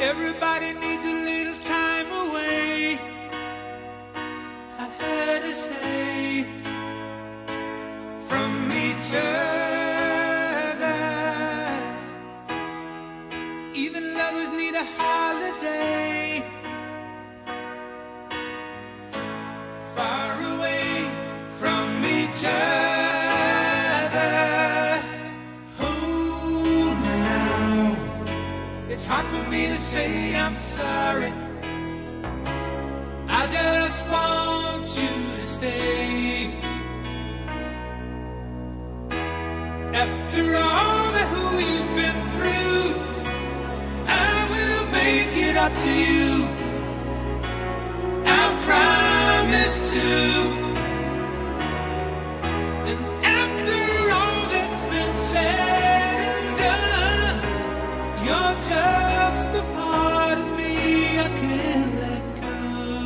Everybody needs a little time away, I heard her say, from each other. Even lovers need a holiday, far away from each other. Hold me now. It's hard for me to say I'm sorry. I just want you to stay. After all that who you've been through, I will make it up to you. I'll promise to. And after all that's been said and done, you're just a part of me I can't let go.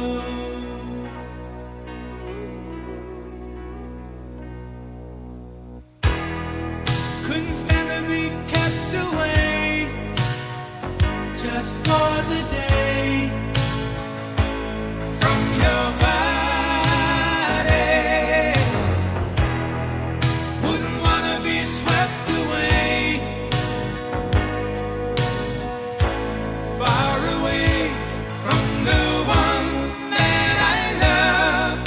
Couldn't stand to be kept away just for the day from your body. Wouldn't wanna be swept away, far away from the one that I love.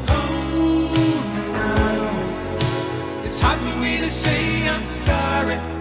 Oh, now it's hard for me to say I'm sorry.